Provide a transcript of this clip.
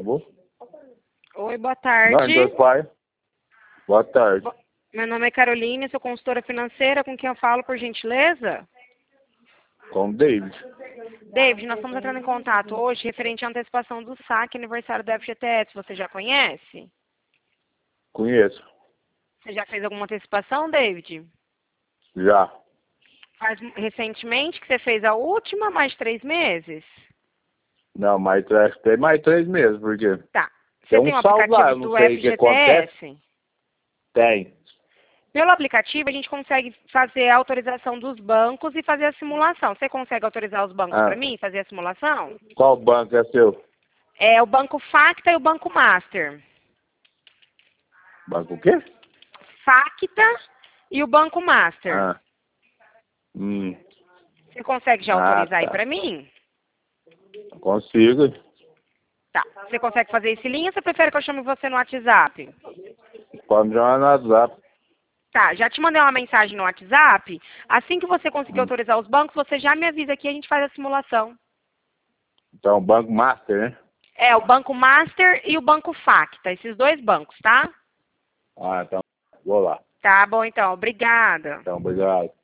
favor. Oi, boa Não, tarde. então, pai. Boa tarde. Meu nome é Caroline, sou consultora financeira. Com quem eu falo, por gentileza? Com o David. David, nós estamos entrando em contato hoje referente à antecipação do saque aniversário da FGTS. Você já conhece? Conheço. Você já fez alguma antecipação, David? Já. Faz recentemente que você fez a última, mais 3 meses? Não, mas tem mais 3 meses, porque Tá. tem Você um tem o saldo lá, eu aplicativo não do sei o que acontece. FGTS? Tem. Pelo aplicativo, a gente consegue fazer a autorização dos bancos e fazer a simulação. Você consegue autorizar os bancos para mim, fazer a simulação? Qual banco é seu? É o Banco Facta e o Banco Master. Banco o quê? Facta e o Banco Master. Ah. Você consegue já autorizar aí Tá. para mim? Consigo. Tá. Você consegue fazer esse link ou você prefere que eu chame você no WhatsApp? Pode me chamar no WhatsApp. Tá, já te mandei uma mensagem no WhatsApp. Assim que você conseguir autorizar os bancos, você já me avisa aqui e a gente faz a simulação. Então, Banco Master, né? É, o Banco Master e o Banco Facta, esses 2 bancos, tá? Ah, então, vou lá. Tá bom, então. Obrigada. Então, obrigado.